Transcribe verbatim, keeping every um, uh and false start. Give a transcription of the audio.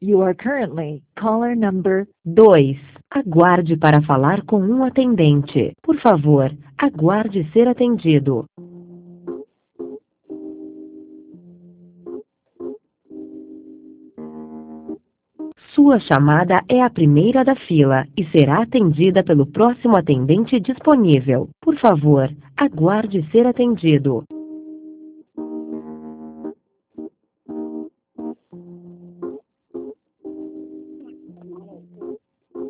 You are currently caller number. dois. Aguarde para falar com um atendente. Por favor, aguarde ser atendido. Sua chamada é a primeira da fila e será atendida pelo próximo atendente disponível. Por favor, aguarde ser atendido.